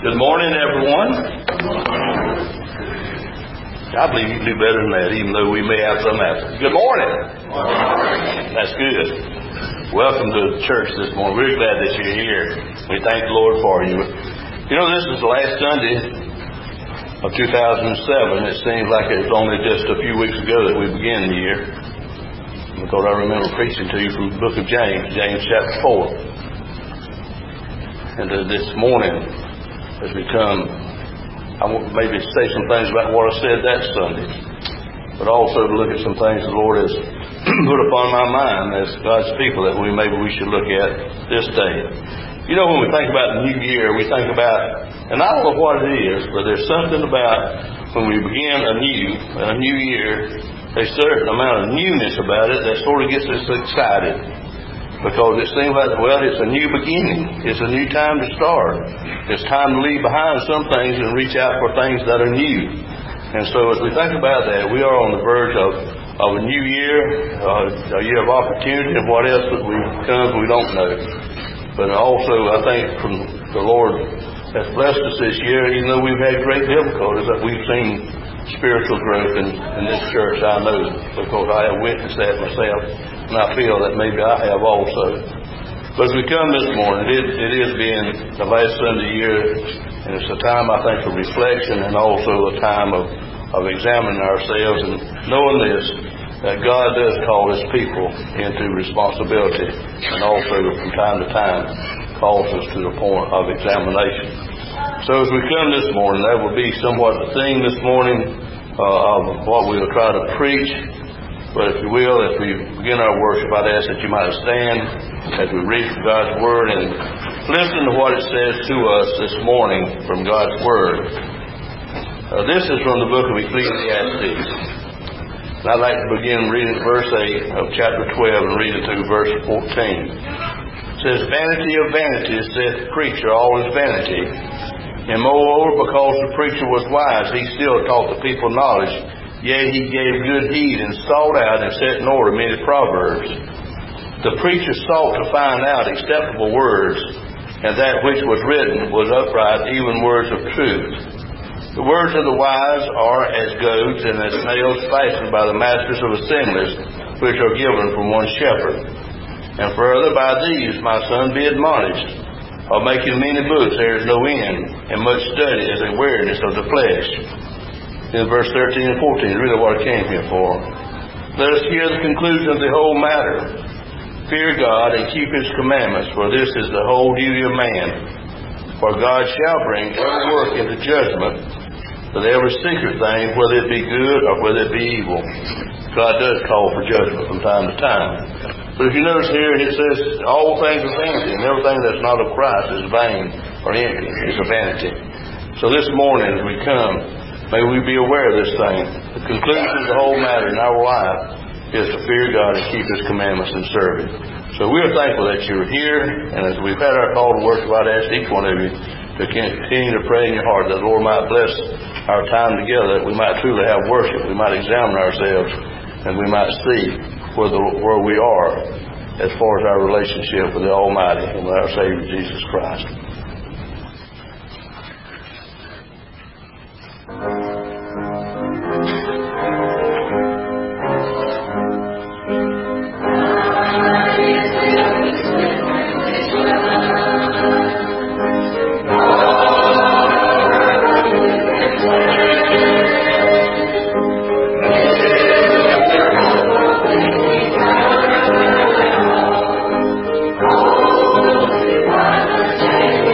Good morning, everyone. I believe you can do better than that, even though we may have some absence. Good morning. That's good. Welcome to the church this morning. We're glad that you're here. We thank the Lord for you. You know, this is the last Sunday of 2007. It seems like it's only just a few weeks ago that we began the year, because I remember preaching to you from the book of James, James chapter 4. And this morning, as we come, I want maybe to say some things about what I said that Sunday, but also to look at some things the Lord has put upon my mind as God's people that maybe we should look at this day. You know, when we think about the new year, we think about, and I don't know what it is, but there's something about when we begin a new year, there's a certain amount of newness about it that sort of gets us excited. Because it seems like, well, it's a new beginning. It's a new time to start. It's time to leave behind some things and reach out for things that are new. And so as we think about that, we are on the verge of a new year, a year of opportunity, and what else that comes we don't know. But also, I think from the Lord has blessed us this year, even though we've had great difficulties, that we've seen spiritual growth in this church. I know, because I have witnessed that myself. And I feel that maybe I have also. But as we come this morning, it is being the last Sunday year, and it's a time, I think, of reflection and also a time of examining ourselves and knowing this, that God does call His people into responsibility, and also from time to time calls us to the point of examination. So as we come this morning, that will be somewhat the theme this morning of what we'll try to preach. But if you will, as we begin our worship, I'd ask that you might stand as we read from God's Word and listen to what it says to us this morning from God's Word. This is from the book of Ecclesiastes. And I'd like to begin reading verse 8 of chapter 12 and read it through verse 14. It says, "Vanity of vanities, saith the preacher, all is vanity. And moreover, because the preacher was wise, he still taught the people knowledge. Yea, he gave good heed and sought out and set in order many proverbs. The preacher sought to find out acceptable words, and that which was written was upright, even words of truth. The words of the wise are as goads and as nails fashioned by the masters of assemblies, which are given from one shepherd. And further, by these, my son, be admonished. Of making many books there is no end, and much study is a weariness of the flesh." In verse 13 and 14 is really what I came here for. "Let us hear the conclusion of the whole matter. Fear God and keep His commandments, for this is the whole duty of man. For God shall bring every work into judgment, with every secret thing, whether it be good or whether it be evil." God does call for judgment from time to time. But if you notice here, it says all things are vanity, and everything that's not of Christ is vain or empty. It's a vanity. So this morning as we come, may we be aware of this thing. The conclusion of the whole matter in our life is to fear God and keep His commandments and serve Him. So we are thankful that you're here, and as we've had our call to worship, I'd ask each one of you to continue to pray in your heart that the Lord might bless our time together, that we might truly have worship, we might examine ourselves, and we might see where we are as far as our relationship with the Almighty and with our Savior Jesus Christ. Oh,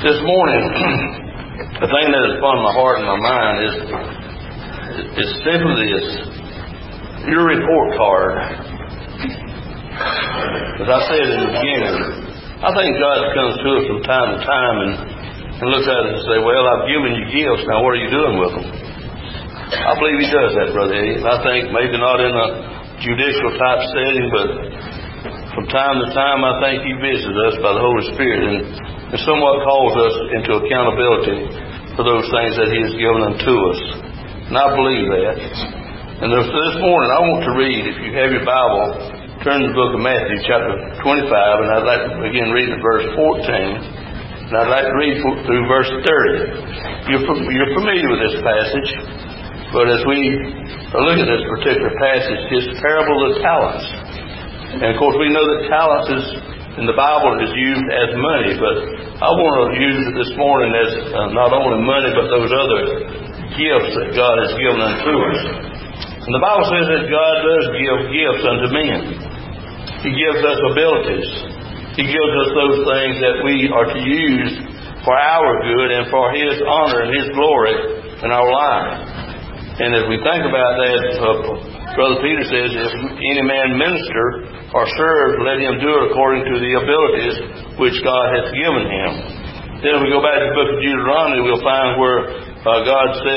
This morning, the thing that is upon my heart and my mind is simply this. Your report card. As I said in the beginning, I think God comes to us from time to time and looks at us and says, well, I've given you gifts, now what are you doing with them? I believe He does that, Brother Eddie. I think maybe not in a judicial type setting, but from time to time I think He visits us by the Holy Spirit and somewhat calls us into accountability for those things that He has given unto us. And I believe that. And this morning I want to read, if you have your Bible, turn to the book of Matthew chapter 25, and I'd like to begin reading verse 14. And I'd like to read through verse 30. You're familiar with this passage, but as we look at this particular passage, His parable of talents. And of course we know that talents is, in the Bible, is used as money, but I want to use it this morning as not only money, but those other gifts that God has given unto us. And the Bible says that God does give gifts unto men. He gives us abilities. He gives us those things that we are to use for our good and for His honor and His glory in our life. And as we think about that, Brother Peter says, if any man minister or serve, let him do it according to the abilities which God hath given him. Then if we go back to the book of Deuteronomy, we'll find where God said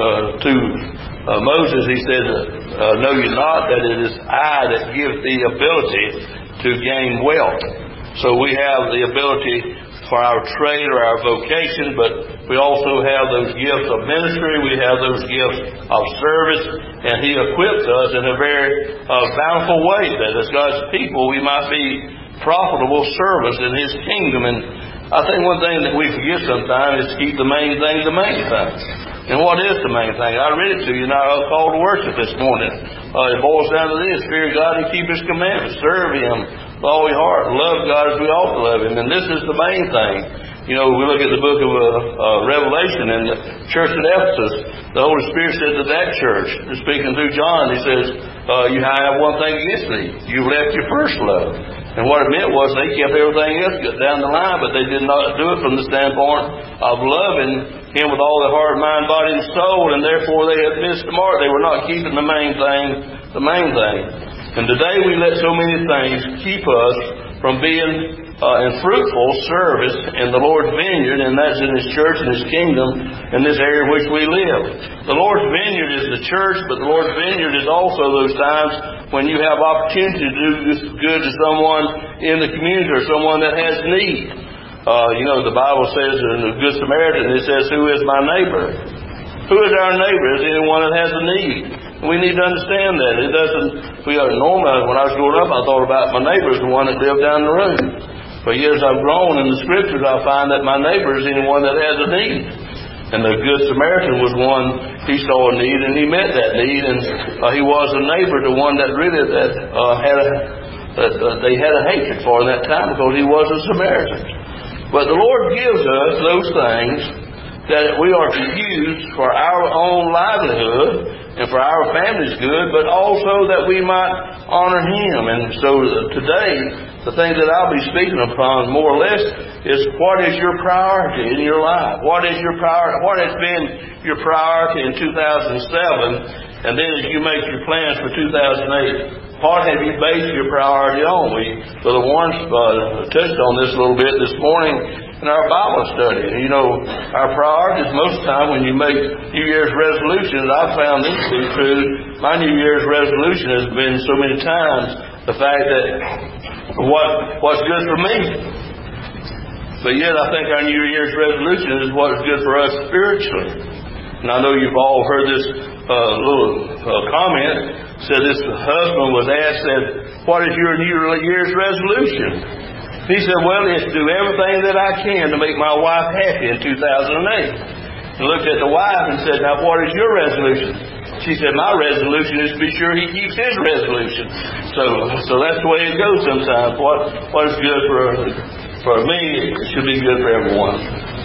to Moses, He said, know you not that it is I that give the ability to gain wealth. So we have the ability for our trade or our vocation, but we also have those gifts of ministry, we have those gifts of service, and He equips us in a very bountiful way that as God's people we might be profitable service in His kingdom. And I think one thing that we forget sometimes is to keep the main thing the main thing. And what is the main thing? I read it to you in our call to worship this morning. It boils down to this: fear God and keep His commandments, serve Him with all your heart, love God as we ought to love Him. And this is the main thing. You know, we look at the book of Revelation and the church at Ephesus. The Holy Spirit said to that church, speaking through John, He says, you have one thing against me. You've left your first love. And what it meant was they kept everything else down the line, but they did not do it from the standpoint of loving Him with all their heart, mind, body, and soul, and therefore they had missed the mark. They were not keeping the main thing, the main thing. And today we let so many things keep us from being in fruitful service in the Lord's vineyard, and that's in His church and His kingdom in this area in which we live. The Lord's vineyard is the church, but the Lord's vineyard is also those times when you have opportunity to do good to someone in the community or someone that has need. You know, the Bible says in the Good Samaritan, it says, who is my neighbor? Who is our neighbor? Is anyone that has a need? We need to understand that. It doesn't, normally when I was growing up, I thought about my neighbor as the one that lived down the road. But yet as I've grown in the Scriptures, I find that my neighbor is anyone that has a need. And the Good Samaritan was one, he saw a need and he met that need, and he was a neighbor to one that really they had a hatred for in that time because he was a Samaritan. But the Lord gives us those things that we are to use for our own livelihood and for our family's good, but also that we might honor Him. And so today, the thing that I'll be speaking upon more or less is what is your priority in your life? What is your priority? What has been your priority in 2007? And then as you make your plans for 2008, what have you based your priority on? Brother Warren touched on this a little bit this morning in our Bible study. You know, our priorities most of the time when you make New Year's resolutions, I've found this to be true. My New Year's resolution has been so many times the fact that what's good for me. But yet I think our New Year's resolution is what's good for us spiritually. And I know you've all heard this little comment. Said this husband was asked, what is your New Year's resolution? He said, well, it's to do everything that I can to make my wife happy in 2008. And looked at the wife and said, now what is your resolution? She said, my resolution is to be sure he keeps his resolution. So that's the way it goes sometimes. What is good for me, it should be good for everyone.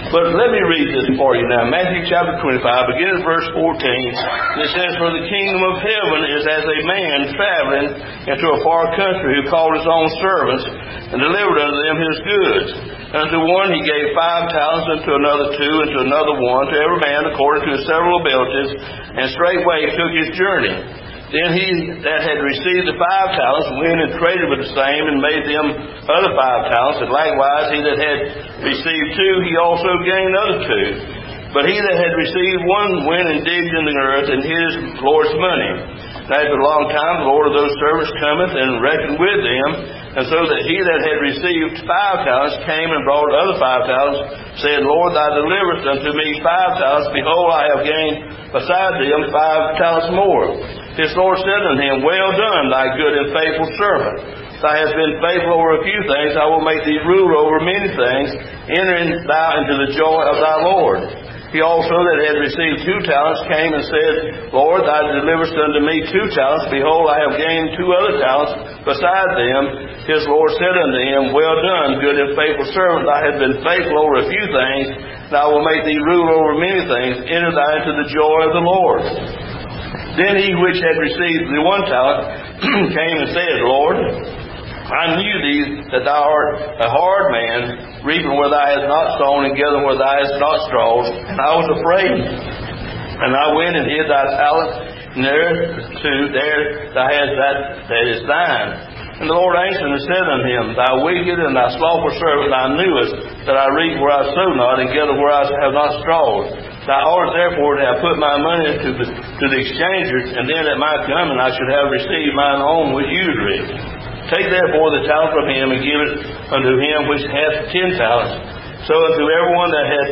But let me read this for you now. Matthew chapter 25, beginning at verse 14. It says, "For the kingdom of heaven is as a man traveling into a far country, who called his own servants, and delivered unto them his goods. And unto one he gave 5 talents, unto another 2, and to another 1, to every man according to his several abilities. And straightway he took his journey. Then he that had received the 5 talents went and traded with the same, and made them other 5 talents. And likewise he that had received 2, he also gained other 2. But he that had received 1 went and digged in the earth, and hid his Lord's money. And after a long time the Lord of those servants cometh, and reckoned with them. And so that he that had received 5 talents came and brought other 5 talents, saying, Lord, thou deliverest unto me 5 talents. Behold, I have gained beside them 5 talents more. His Lord said unto him, Well done, thy good and faithful servant. Thou hast been faithful over a few things, I will make thee ruler over many things. Enter thou into the joy of thy Lord. He also that had received 2 talents came and said, Lord, thou deliverest unto me 2 talents. Behold, I have gained 2 other talents beside them. His Lord said unto him, Well done, good and faithful servant. Thou hast been faithful over a few things, and I will make thee ruler over many things. Enter thou into the joy of the Lord. Then he which had received the 1 talent came and said, Lord, I knew thee that thou art a hard man, reaping where thou hast not sown, and gathering where thou hast not strawed. And I was afraid. And I went and hid thy talent, and there thou hast that is thine. And the Lord answered and said unto him, Thou wicked and thou slothful servant, thou knewest that I reap where I sow not, and gather where I have not strawed. Thou oughtest therefore to have put my money to the exchangers, and then at my coming I should have received mine own with usury. Take therefore the talent from him, and give it unto him which hath 10 talents. So unto everyone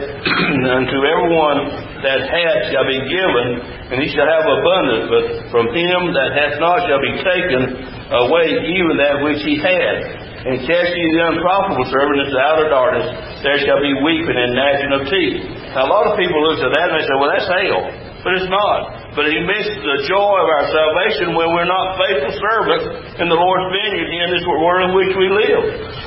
that hath shall be given, and he shall have abundance. But from him that hath not shall be taken away even that which he had. And cast ye the unprofitable servant into outer darkness, there shall be weeping and gnashing of teeth. Now a lot of people look at that and they say, well, that's hell. But it's not. But he missed the joy of our salvation when we're not faithful servants in the Lord's vineyard in this world in which we live.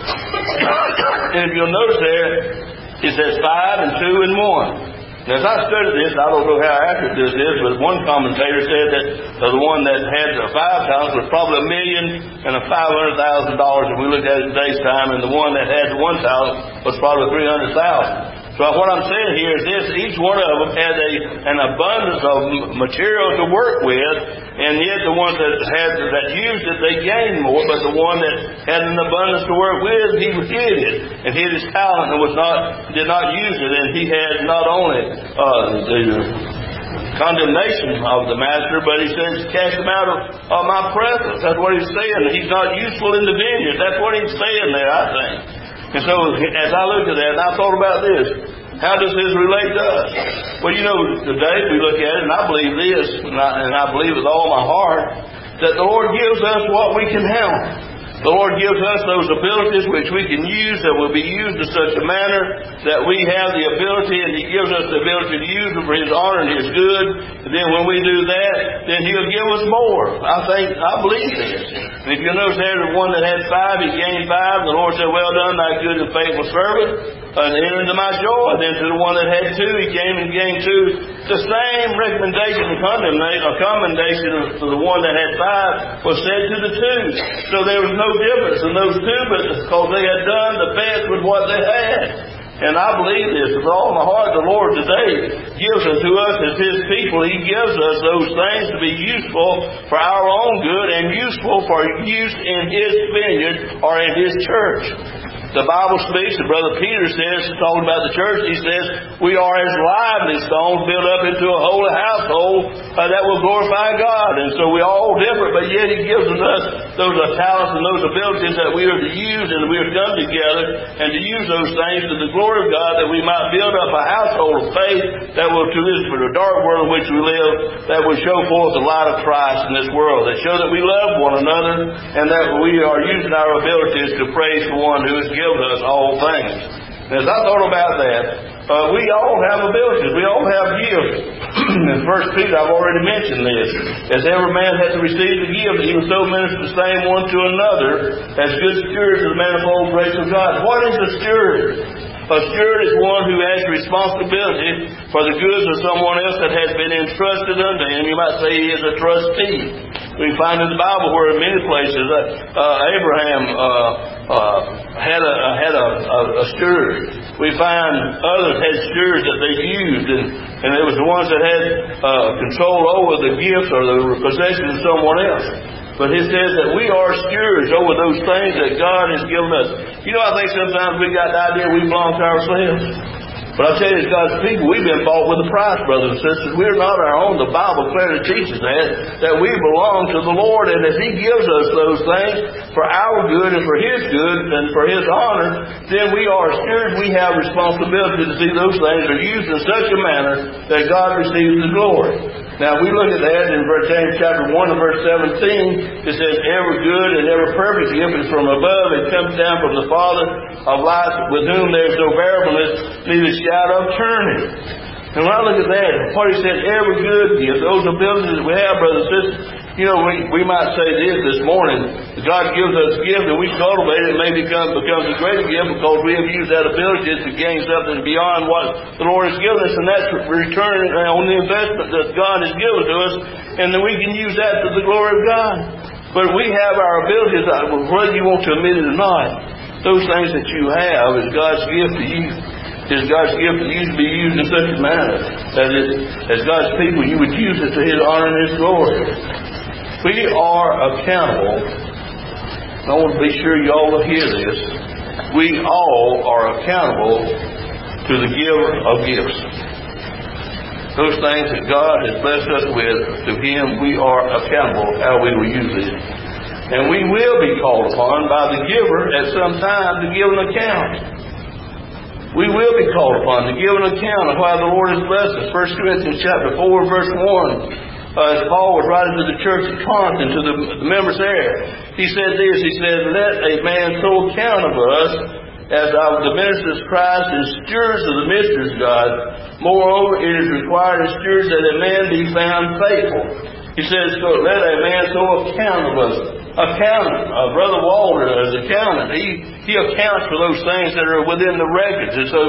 And if you'll notice there, it says 5 and 2 and 1. Now, as I studied this, I don't know how accurate this is, but one commentator said that the one that had the 5 talents was probably $1,500,000 if we looked at it in today's time, and the one that had the 1 talent was probably $300,000. So what I'm saying here is this: each one of them had an abundance of material to work with, and yet the ones that used it, they gained more. But the one that had an abundance to work with, he hid it and hid his talent and did not use it. And he had not only the condemnation of the master, but he says, cast him out of my presence. That's what he's saying. He's not useful in the vineyard. That's what he's saying there, I think. And so as I looked at that, and I thought about this, how does this relate to us? Well, you know, today we look at it, and I believe this, and I believe with all my heart, that the Lord gives us what we can handle. The Lord gives us those abilities which we can use, that will be used in such a manner that we have the ability, and He gives us the ability to use them for His honor and His good. And then when we do that, then He'll give us more. I believe this. And if you notice there, the one that had 5, he gained 5. The Lord said, Well done, thy good and faithful servant. And enter into my joy. Then to the one that had 2, he came and gained 2. The same recommendation and commendation to the one that had 5 was said to the 2. So there was no difference in those 2, but because they had done the best with what they had. And I believe this with all my heart. The Lord today gives unto us as His people. He gives us those things to be useful for our own good and useful for use in His vineyard or in His church. The Bible speaks, and Brother Peter says, talking about the church, he says, we are as lively stones built up into a holy household that will glorify God. And so we're all different, but yet He gives us those talents and those abilities that we are to use, and we are to come together and to use those things to the glory of God, that we might build up a household of faith that will, to this for the dark world in which we live, that will show forth the light of Christ in this world, that show that we love one another, and that we are using our abilities to praise the one who is gives us all things. And as I thought about that, we all have abilities. We all have gifts. In 1 Peter, I've already mentioned this. As every man hath received a gift, even so minister the same one to another, as good stewards of the manifold grace of God. What is a steward? A steward is one who has responsibility for the goods of someone else that has been entrusted unto him. You might say he is a trustee. We find in the Bible where in many places Abraham had a steward. We find others had stewards that they used, and it was the ones that had control over the gifts or the possessions of someone else. But it says that we are stewards over those things that God has given us. You know, I think sometimes we got the idea we belong to ourselves. But I tell you, as God's people, we've been bought with a price, brothers and sisters. We're not our own. The Bible clearly teaches that we belong to the Lord. And if He gives us those things for our good and for His good and for His honor, then we are stewards. We have responsibility to see those things are used in such a manner that God receives the glory. Now, we look at that in James chapter 1 and verse 17. It says, every good and every perfect gift is from above. It comes down from the Father of lights, with whom there is no variableness, neither shadow of turning. And when I look at that, what he said, every good gift, those abilities that we have, brothers and sisters, you know, we might say this morning, that God gives us a gift and we cultivate it, maybe becomes a greater gift because we have used that ability to gain something beyond what the Lord has given us, and that's return on the investment that God has given to us, and then we can use that to the glory of God. But we have our abilities, whether you want to admit it or not, those things that you have is God's gift to you. It's God's gift to you to be used in such a manner that as God's people you would use it to His honor and His glory. We are accountable. I want to be sure you all will hear this. We all are accountable to the giver of gifts. Those things that God has blessed us with, to Him we are accountable how we will use it. And we will be called upon by the giver at some time to give an account. We will be called upon to give an account of how the Lord has blessed us. 1 Corinthians chapter 4 verse 1. As Paul was writing to the church at Corinth and to the members there, he said this, he said, let a man so account of us as of the ministers of Christ and stewards of the mysteries of God. Moreover, it is required as stewards that a man be found faithful. He says, so let a man so account of us. Accountant, Brother Walter, as accountant, he accounts for those things that are within the records. And so,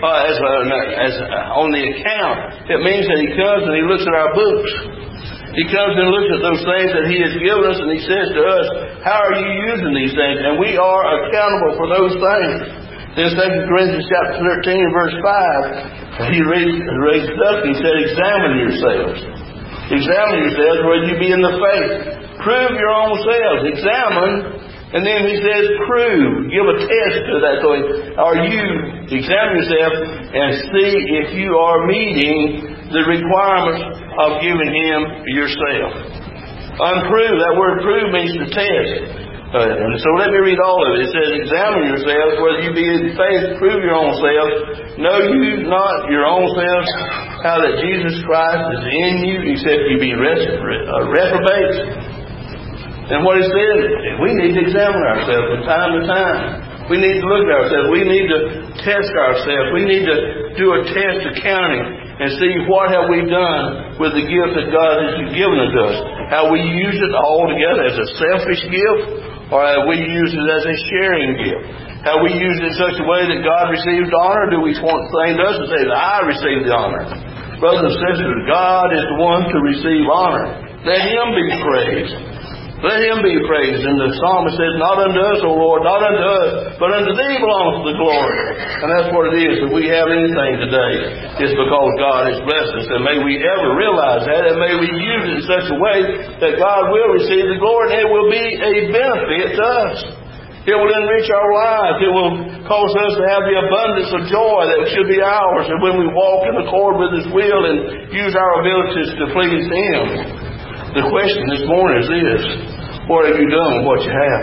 as on the account, it means that he comes and he looks at our books. He comes and looks at those things that He has given us, and He says to us, how are you using these things? And we are accountable for those things. In 2 Corinthians chapter 13 verse 5, he raised it up and he said, examine yourselves. Examine yourselves whether you be in the faith. Prove your own selves. Examine. And then he says, prove. Give a test to that. So examine yourself and see if you are meeting the requirements of giving Him yourself. Unprove. That word prove means to test. And so let me read all of it. It says, examine yourselves whether you be in faith. Prove your own selves. Know you not your own selves how that Jesus Christ is in you, except you be reprobates. And what he said, we need to examine ourselves from time to time. We need to look at ourselves. We need to test ourselves. We need to do a test accounting and see what have we done with the gift that God has given unto us. Have we used it all together as a selfish gift, or have we used it as a sharing gift? Have we used it in such a way that God receives honor? Do we want things to us to say that I receive the honor? Brothers and sisters, God is the one to receive honor. Let Him be praised. Let Him be praised. And the psalmist says, not unto us, O Lord, not unto us, but unto Thee belongs the glory. And that's what it is. If we have anything today, it's because God has blessed us. And may we ever realize that, and may we use it in such a way that God will receive the glory, and it will be a benefit to us. It will enrich our lives. It will cause us to have the abundance of joy that should be ours. And when we walk in accord with His will and use our abilities to please Him. The question this morning is this: what have you done with what you have?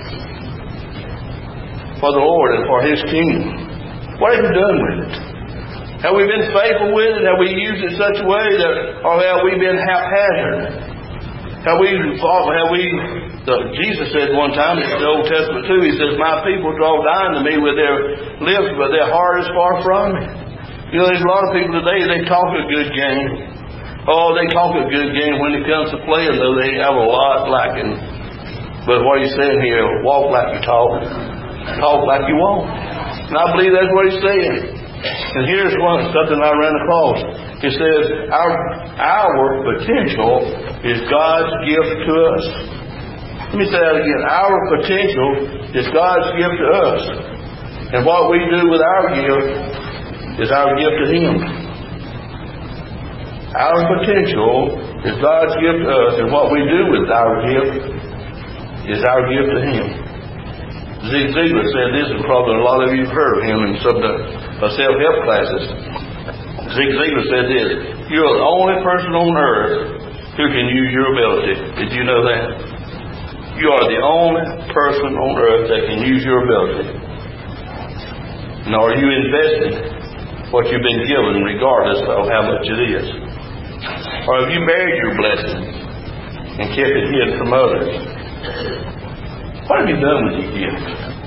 For the Lord and for His kingdom. What have you done with it? Have we been faithful with it? Have we used it in such a way that, or have we been haphazard? Jesus said one time in the Old Testament too, He says, my people draw nigh to me with their lips, but their heart is far from me. You know, there's a lot of people today, they talk a good game. Oh, they talk a good game. When it comes to playing, though, they have a lot lacking. But what He's saying here, walk like you talk. Talk like you walk. And I believe that's what he's saying. And here's something I ran across. It says, our potential is God's gift to us. Let me say that again. Our potential is God's gift to us. And what we do with our gift is our gift to Him. Our potential is God's gift to us, and what we do with our gift is our gift to Him. Zig Ziglar said this, and probably a lot of you have heard of him in some of the self-help classes. Zig Ziglar said this: you're the only person on earth who can use your ability. Did you know that? You are the only person on earth that can use your ability. And are you investing what you've been given regardless of how much it is? Or have you buried your blessing and kept it hid from others? What have you done with your gift?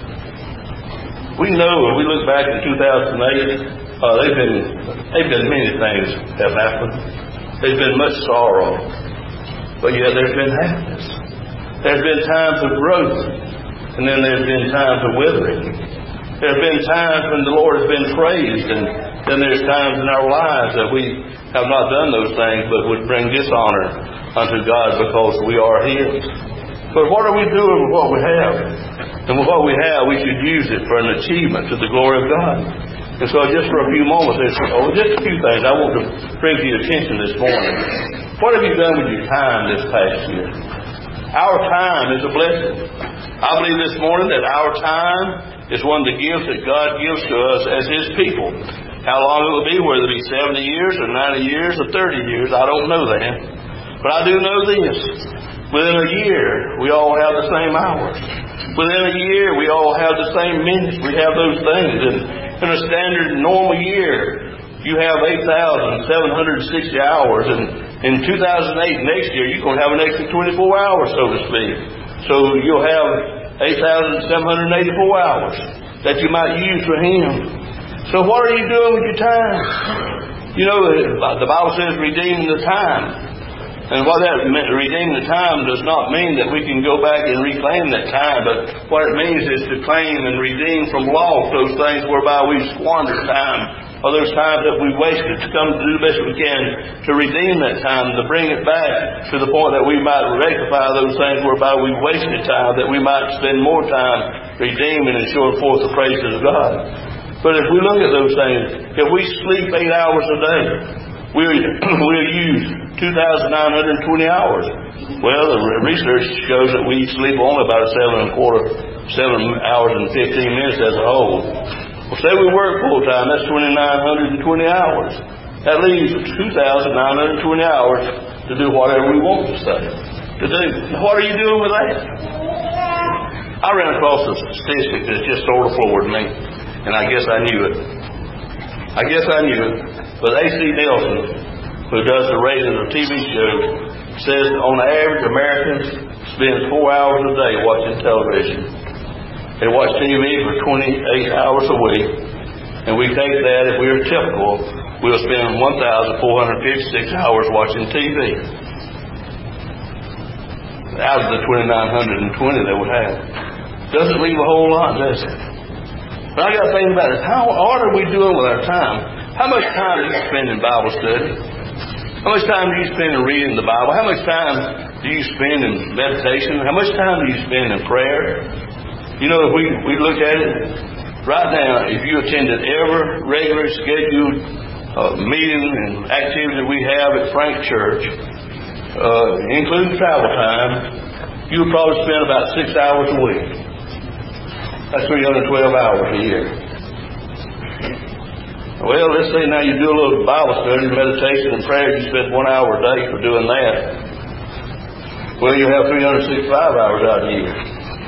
We know, when we look back in 2008, they've been many things have happened. There's been much sorrow, but yet there's been happiness. There's been times of growth, and then there's been times of withering. There's been times when the Lord has been praised, and then there's times in our lives that we have not done those things, but would bring dishonor unto God because we are His. But what are we doing with what we have? And with what we have, we should use it for an achievement to the glory of God. And so just for a few moments, just a few things I want to bring to your attention this morning. What have you done with your time this past year? Our time is a blessing. I believe this morning that our time is one of the gifts that God gives to us as His people. How long it will be, whether it be 70 years or 90 years or 30 years, I don't know that. But I do know this. Within a year, we all have the same hours. Within a year, we all have the same minutes. We have those things. And in a standard normal year, you have 8,760 hours. And in 2008, next year, you're going to have an extra 24 hours, so to speak. So you'll have 8,784 hours that you might use for Him. So what are you doing with your time? You know, the Bible says redeem the time. And what that meant, redeem the time, does not mean that we can go back and reclaim that time, but what it means is to claim and redeem from loss those things whereby we squandered time, or those times that we wasted, to come to do the best we can to redeem that time, to bring it back to the point that we might rectify those things whereby we wasted time, that we might spend more time redeeming and showing forth the praises of God. But if we look at those things, if we sleep 8 hours a day, we'll use 2,920 hours. Well, the research shows that we sleep only about 7 hours and 15 minutes as a whole. Well, say we work full time, that's 2,920 hours. That leaves 2,920 hours to do whatever we want to say. What are you doing with that? I ran across a statistic that just sort of floored me, and I guess I knew it. But A.C. Nelson, who does the ratings of TV shows, says on average Americans spend 4 hours a day watching television. They watch TV for 28 hours a week. And we take that, if we are typical, we'll spend 1,456 hours watching TV. Out of the 2,920 that we have. Doesn't leave a whole lot, does it? But I got to think about it. What are we doing with our time? How much time do you spend in Bible study? How much time do you spend in reading the Bible? How much time do you spend in meditation? How much time do you spend in prayer? You know, if we look at it, right now, if you attended every regular scheduled meeting and activity we have at Frank Church, including travel time, you would probably spend about 6 hours a week. That's 312 hours a year. Well, let's say now you do a little Bible study, meditation, and prayer. You spend 1 hour a day for doing that. Well, you have 365 hours out of the year.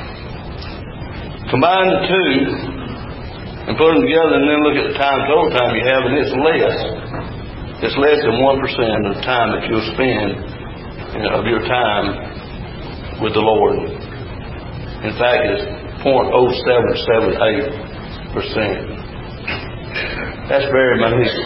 Combine the two and put them together, and then look at the total time you have, and it's less. It's less than 1% of the time that you'll spend of your time with the Lord. In fact, it's 0.0778%. That's very minute.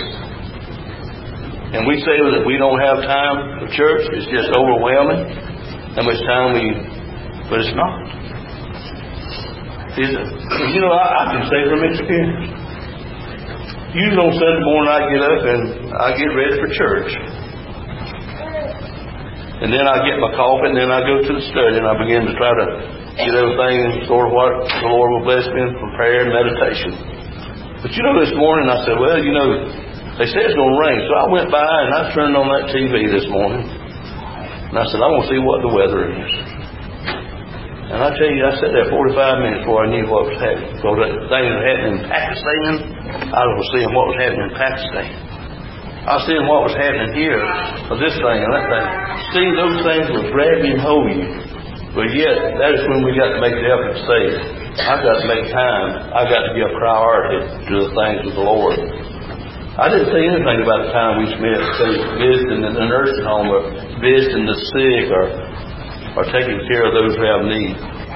And we say that we don't have time for church. It's just overwhelming how much time but it's not. I can say from experience. Usually on Sunday morning I get up and I get ready for church. And then I get my coffee and then I go to the study and I begin to try to get everything sort of what the Lord will bless me from prayer and meditation. But this morning I said, well, they say it's going to rain. So I went by and I turned on that TV this morning. And I said, I want to see what the weather is. And I tell you, I sat there 45 minutes before I knew what was happening. Because that thing that happened in Pakistan, I was seeing what was happening in Pakistan. I was seeing what was happening here, or this thing and that thing. See, those things will grab you and hold you. But yet, that is when we got to make the effort to say, I've got to make time. I've got to give priority to the things of the Lord. I didn't say anything about the time we spent visiting in the nursing home or visiting the sick or taking care of those who have need.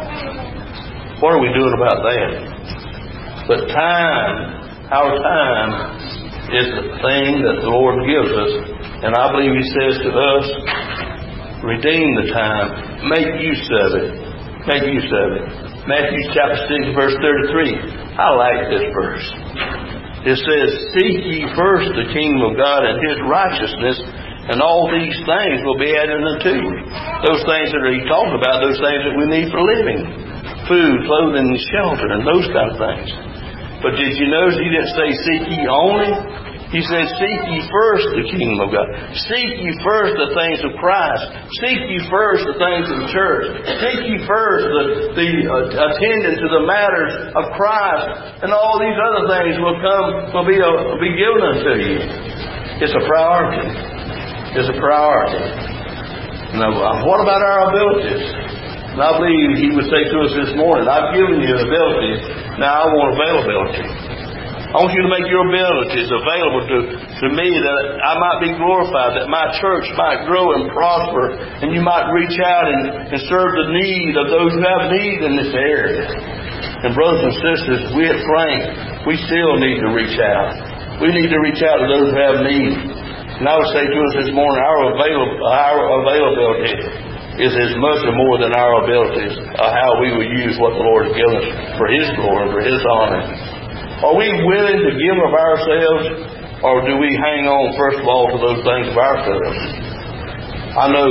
What are we doing about that? But time, our time, is the thing that the Lord gives us. And I believe He says to us, redeem the time. Make use of it. Make use of it. Matthew chapter 6 verse 33. I like this verse. It says, seek ye first the kingdom of God and His righteousness, and all these things will be added unto you. Those things that He talking about, those things that we need for living. Food, clothing, and shelter, and those kind of things. But did you notice He didn't say seek ye only? He said, seek ye first the kingdom of God. Seek ye first the things of Christ. Seek ye first the things of the church. Seek ye first the attending to the matters of Christ. And all these other things will be given unto you. It's a priority. It's a priority. Now, what about our abilities? And I believe He would say to us this morning, I've given you abilities, now I want availability. I want you to make your abilities available to me that I might be glorified, that my church might grow and prosper, and you might reach out and serve the need of those who have need in this area. And brothers and sisters, we at Frank, we still need to reach out. We need to reach out to those who have need. And I would say to us this morning, our availability is as much or more than our abilities of how we will use what the Lord has given us for His glory, for His honor. Are we willing to give of ourselves, or do we hang on first of all to those things of ourselves? I know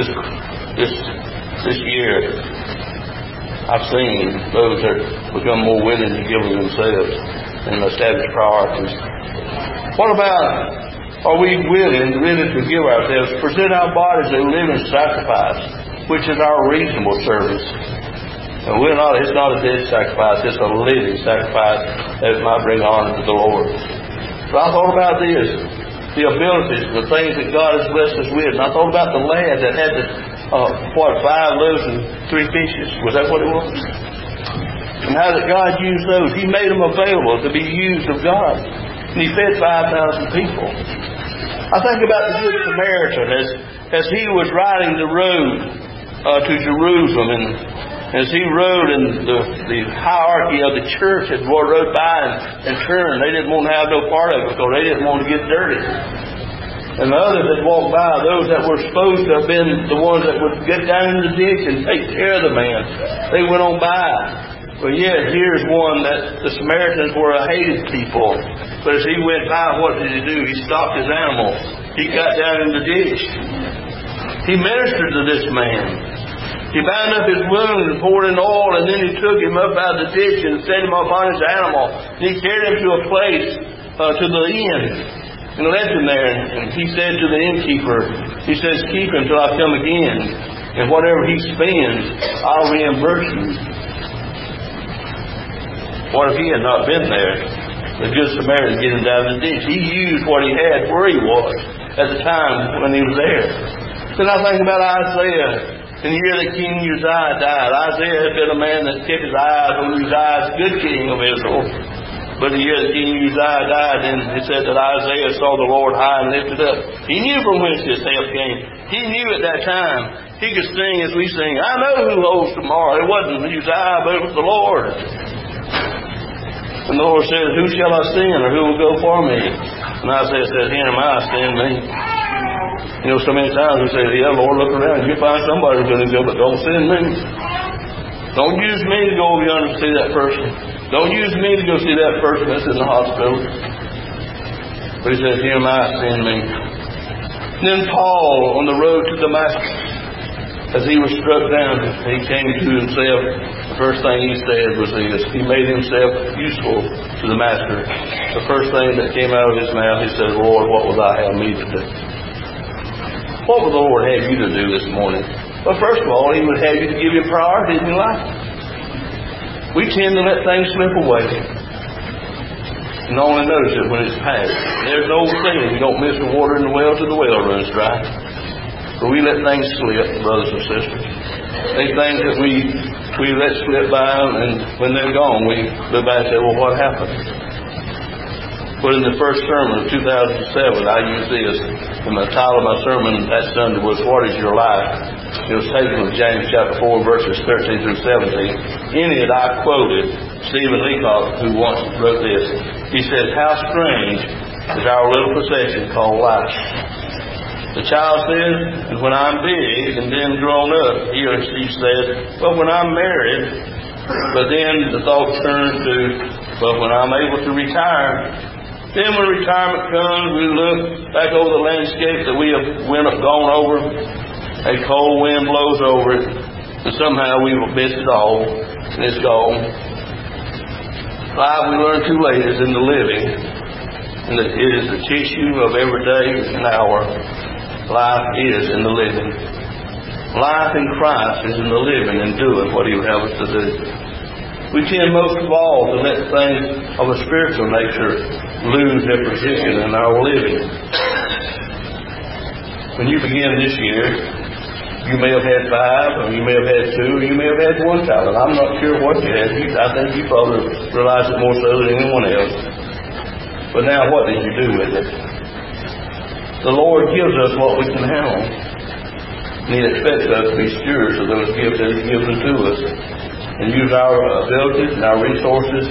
this year I've seen those that become more willing to give of themselves and establish priorities. What about, are we willing really to give ourselves, present our bodies a living sacrifice, which is our reasonable service? And it's not a dead sacrifice, it's a living sacrifice that might bring honor to the Lord. So I thought about this, the abilities, the things that God has blessed us with. And I thought about the lad that had 5 loaves and 3 fishes. Was that what it was? And how did God use those? He made them available to be used of God. And He fed 5,000 people. I think about the Good Samaritan as he was riding the road to Jerusalem, and as he rode, and the hierarchy of the church had rode by and turned. They didn't want to have no part of it because they didn't want to get dirty. And the others that walked by, those that were supposed to have been the ones that would get down in the ditch and take care of the man, they went on by. But yet, here's one that the Samaritans were a hated people. But as he went by, what did he do? He stopped his animal. He got down in the ditch. He ministered to this man. He bound up his wound and poured in oil, and then he took him up out of the ditch and set him upon his animal. And he carried him to a place, to the inn, and left him there. And he said to the innkeeper, he says, keep him till I come again, and whatever he spends, I'll reimburse you. What if he had not been there? The Good Samaritan get him down in the ditch. He used what he had where he was at the time when he was there. Then I think about Isaiah. In the year that King Uzziah died, Isaiah had been a man that kept his eyes on Uzziah, the good king of Israel. But in the year that King Uzziah died, then it said that Isaiah saw the Lord high and lifted up. He knew from whence his help came. He knew at that time. He could sing as we sing, I know who holds tomorrow. It wasn't Uzziah, but it was the Lord. And the Lord said, who shall I send, or who will go for me? And Isaiah said, here am I, send me. So many times we say, yeah, Lord, look around. You find somebody who's going to go, but don't send me. Don't use me to go over yonder to see that person. Don't use me to go see that person that's in the hospital. But he says, here am I, send me. And then Paul, on the road to Damascus, as he was struck down, he came to himself. The first thing he said was this. He made himself useful to the Master. The first thing that came out of his mouth, he said, Lord, what will thou have me to do? What would the Lord have you to do this morning? Well, first of all, He would have you to give Him priority in your life. We tend to let things slip away and only notice it when it's past. There's no saying, you don't miss the water in the well till the well runs dry. But we let things slip, brothers and sisters. These things that we let slip by, and when they're gone, we look back and say, well, what happened? But in the first sermon of 2007, I used this. And the title of my sermon that Sunday was, What is Your Life? It was taken from James chapter 4, verses 13 through 17. In it, I quoted Stephen Leacock, who once wrote this. He said, how strange is our little possession called life. The child says, and when I'm big and then grown up, he or she says, but when I'm married, but then the thought turns to, but when I'm able to retire. Then when retirement comes, we look back over the landscape that we have gone over. A cold wind blows over it, and somehow we've missed it all, and it's gone. Life, we learn too late, is in the living, and it is the tissue of every day and hour. Life is in the living. Life in Christ is in the living and doing what He would have us to do. We tend most of all to let things of a spiritual nature lose their position in our living. When you begin this year, you may have had 5, or you may have had 2, or you may have had 1 talent. I'm not sure what you had. I think you probably realize it more so than anyone else. But now what did you do with it? The Lord gives us what we can handle. And He expects us to be stewards of those gifts that He gives to us. And use our abilities and our resources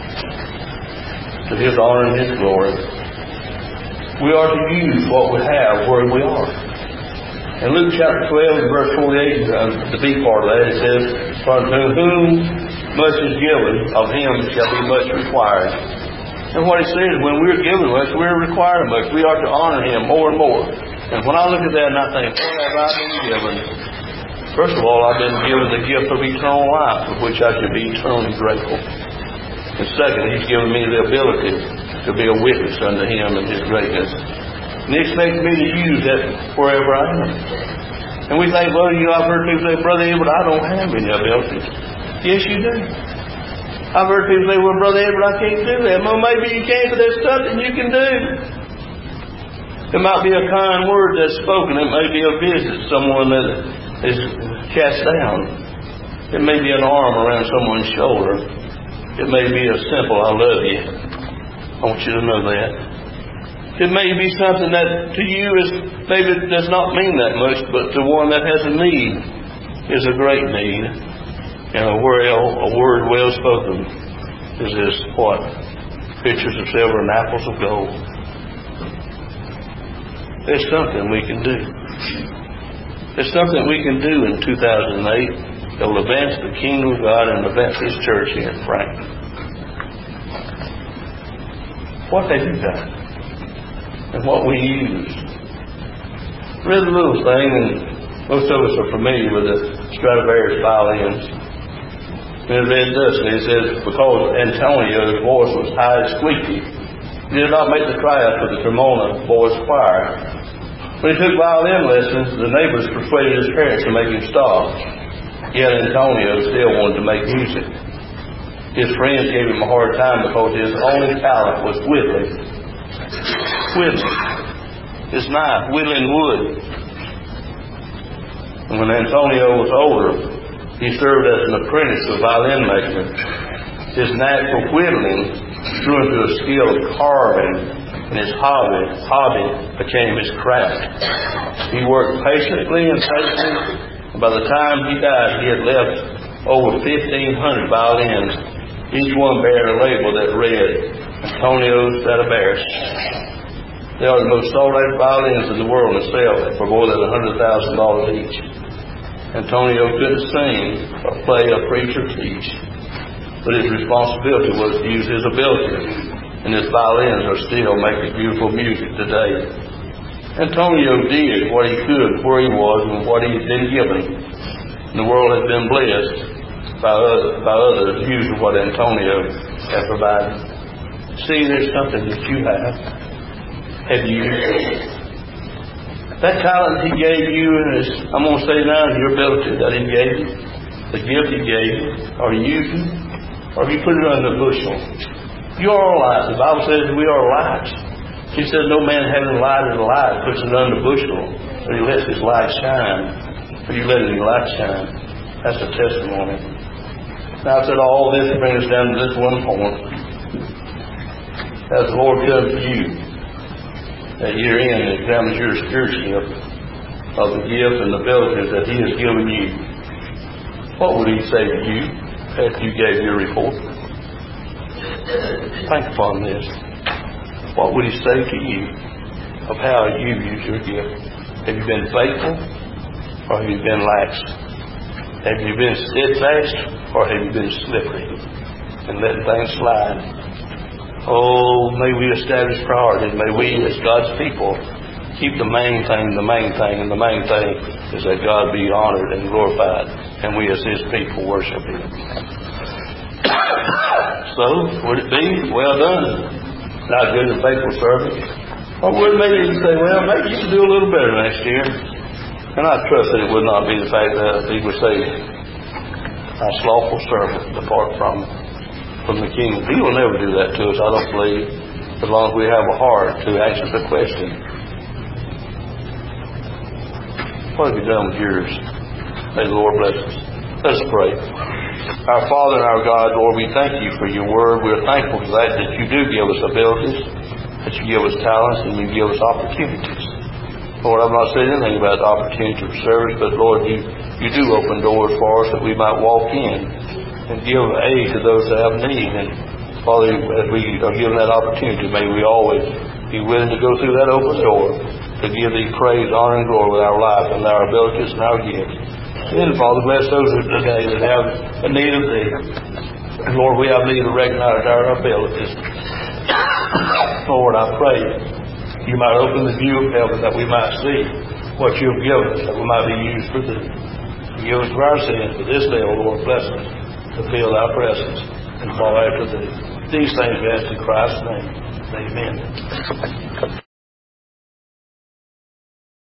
to His honor and His glory. We are to use what we have where we are. In Luke chapter 12 and verse 48, the B part of that, it says, for to whom much is given, of him shall be much required. And what He says, when we're given much, we're required much. We are to honor Him more and more. And when I look at that and I think, what have I been given? First of all, I've been given the gift of eternal life, for which I should be eternally grateful. And second, He's given me the ability to be a witness unto Him and His greatness. And He expects me to use that wherever I am. And we think, well, I've heard people say, Brother Edward, I don't have any abilities. Yes, you do. I've heard people say, well, Brother Edward, I can't do that. Well, maybe you can, but there's something you can do. It might be a kind word that's spoken. It may be a visit, someone that is cast down. It may be an arm around someone's shoulder. It may be a simple, I love you. I want you to know that. It may be something that to you maybe does not mean that much, but to one that has a need is a great need. And a word well spoken is this, what? Pictures of silver and apples of gold. There's something we can do. There's something we can do in 2008 that will advance the kingdom of God and advance His church here in Franklin. What have you done? And what we use? Read a little thing, and most of us are familiar with the Stradivarius violins. And it read this, and it says, because Antonio's voice was high and squeaky, he did not make the cry for the Cremona boys' choir. When he took violin lessons, the neighbors persuaded his parents to make him stop. Yet Antonio still wanted to make music. His friends gave him a hard time because his only talent was whittling. Whittling. His knife, whittling wood. And when Antonio was older, he served as an apprentice of violin maker. His knack for whittling grew into a skill of carving, and his hobby became his craft. He worked patiently and and by the time he died, he had left over 1,500 violins, each one bearing a label that read, Antonio Stradivarius. They are the most sought-after violins in the world and sell for more than $100,000 each. Antonio couldn't sing or play or preach or teach, but his responsibility was to use his ability, and his violins are still making beautiful music today. Antonio did what he could where he was and what he had been given. And the world has been blessed by others using what Antonio had provided. See, there's something that you have. Have you? That talent he gave you, and I'm going to say now, your ability that he gave you, the gift he gave you, are you using? Or have you put it under the bushel? You are light. The Bible says we are lights. He said, no man having lighted a light puts it under the bushel, but he lets his light shine. But you let his light shine. That's a testimony. Now I said all this brings us down to this one point. As the Lord comes to you at year end and examines your stewardship of the gift and the abilities that He has given you, what would He say to you after you gave your report? Think upon this. What would He say to you of how you use your gift? Have you been faithful or have you been lax? Have you been steadfast or have you been slippery and letting things slide? Oh, may we establish priorities. May we, as God's people, keep the main thing, and the main thing is that God be honored and glorified, and we as His people worship Him. So, would it be, well done, not good and faithful servant? Or would maybe you say, well, maybe you can do a little better next year? And I trust that it would not be the fact that He would say, "Thy slothful servant, depart from the kingdom." He will never do that to us, I don't believe, as long as we have a heart to answer the question. What have you done with yours? May the Lord bless us. Let's pray. Our Father and our God, Lord, we thank You for Your word. We're thankful for that You do give us abilities, that You give us talents, and You give us opportunities. Lord, I'm not saying anything about the opportunity for service, but Lord, you do open doors for us that we might walk in and give aid to those that have need. And Father, as we are given that opportunity, may we always be willing to go through that open door to give Thee praise, honor, and glory with our life and our abilities and our gifts. And then, Father, bless those today that have a need of Thee. And Lord, we have need to recognize our abilities. Lord, I pray You might open the view of heaven that we might see what You have given us, that we might be used for Thee. Forgive us for our sins, but this day, O Lord, bless us to feel Thy presence and follow after Thee. These things we ask in Christ's name. Amen.